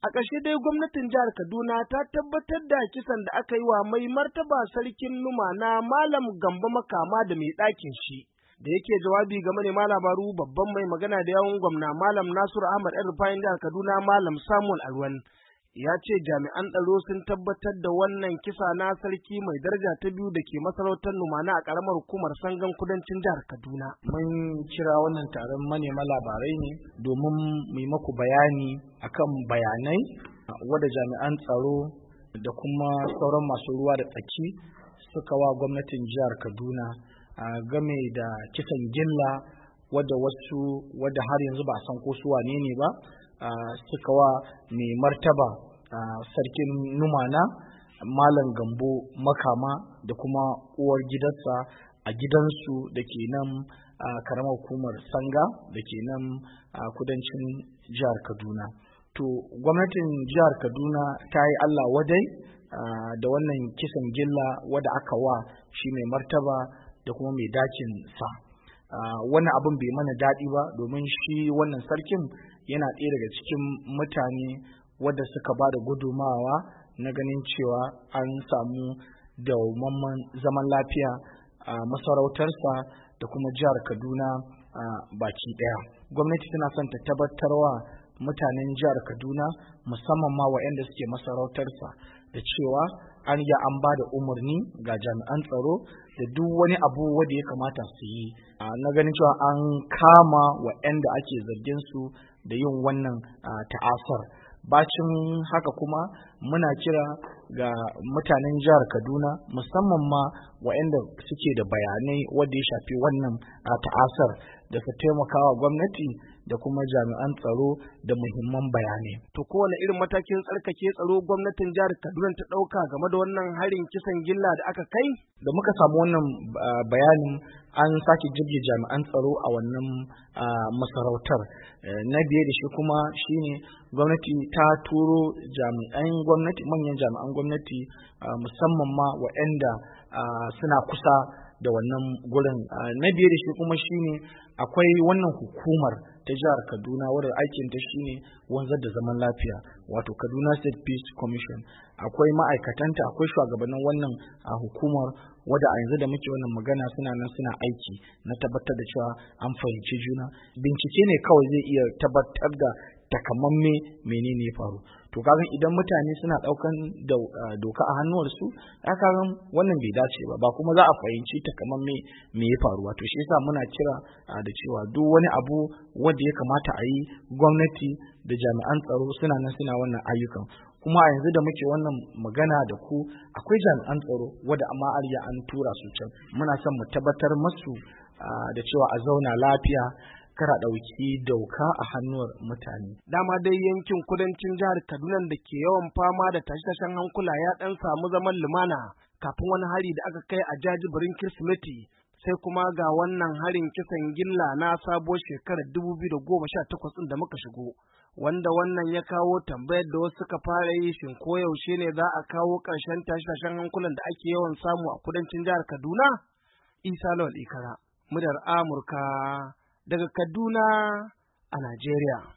A ƙarshe dai gwamnatin jihar Kaduna ta tabbatar da kisan da aka yi wa mai martaba sarkin Numa na Malam Gambo Makama da mai ɗakin shi. Da yake jawabi ga manema labaru, babban mai magana da yawun gwamna Malam Nasiru Ahmad El-Rufai jihar Kaduna Malam Samuel Alwan ya ce jami'an tsaro sun tabbatar da wannan kisa na sarki mai daraja ta biyu da ke masarautar Numana a ƙaramar hukumar Sangan kudancin jihar Kaduna. Mun kira wannan taron manema labarai ne domin mu yi maku bayani akan bayanai wadda jami'an tsaro da kuma sauran masu ruwa da tsaki suka wa gwamnatin jihar Kaduna game da kisan gilla wadda har yanzu ba a san ko su wane ne ba suka wa mai martaba sarkin Numana Malam Gambo Makama da kuma uwar gidansa a gidansu da ke nan karamar hukumar Sanga da ke nan kudancin jihar Kaduna. To gwamnatin jihar Kaduna ta yi Allah wadai da wannan kisan gilla wadda aka wa shi mai martaba da kuma mai dakin sa. Wannan abin bai mana daɗi ba domin shi wannan sarkin yana ɗaya daga cikin mutane wadda suka ba da gudumawa na ganin cewa an samu dawwammamen zaman lafiya a masarautarsa da kuma jihar Kaduna baki ɗaya. Gwamnati tana son ta tabbatarwa mutanen jihar Kaduna musamman ma waɗanda suke masarautarsa da cewa an ba da umarni ga jami'an tsaro da duk wani abu wanda ya kamata su yi na ganin cewa an kama waɗanda ake zargin su da yin wannan ta'asar. Bacin haka kuma muna kira ga mutanen jihar Kaduna musamman ma waɗanda suke da bayanai wanda ya shafi wannan ta'asar da su taimakawa gwamnati da kuma jami'an tsaro da muhimman bayanai. To kowane irin matakin tsarkake tsaro gwamnatin jihar Kaduna ta ɗauka game da wannan harin kisan gilla da aka kai? Da muka samu wannan bayanin an sake jirge jami'an tsaro a wannan masarautar. Na biye da shi kuma shine gwamnati ta turo manyan jami'an gwamnati musamman ma waɗanda suna kusa da wannan gurin. Na biye da shi kuma shine akwai wannan hukumar ta jihar Kaduna wadda aikinta shine wanzar da zaman lafiya, wato Kaduna State Peace Commission. Akwai ma'aikatanta, akwai shugabannin wannan hukumar wadda a yanzu da muke wannan magana suna nan suna aiki na tabbatar da cewa an fahimci juna. Bincike ne kawai zai iya tabbatar da takamamme menene ya faru. To kaga idan mutane suna daukan doka a hannuwarsu, kaga wannan bai dace ba kuma za a fahimci takamamme me ya faru. To shi yasa muna kira da cewa duk wani abu wanda ya kamata a yi, gwamnati da jami'an tsaro suna nan suna wannan ayyukan. Kuma a yanzu da muke wannan magana da ku akwai jami'an tsaro wadda amma an tura su can. Muna son mu tabbatar masu da cewa a zauna lafiya, kara ɗauki doka a hannuwar mutane. Dama dai yankin kudancin jihar Kaduna da ke yawan fama da tashe-tashen hankula ya ɗan samu zaman lumana kafin wani hari da aka kai a jajibirin Kirsimeti, sai kuma ga wannan harin kisan gilla na sabuwar shekarar 2018 da muka shigo, wanda wannan ya kawo tambayar da wasu suka fara yi, shin ko yaushe ne za a kawo ƙarshen tashe-tashen hankulan da ake yawan samu a kudancin jihar Kaduna? Isa Lawal Ikara, muryar Amurka daga Kaduna a Najeriya.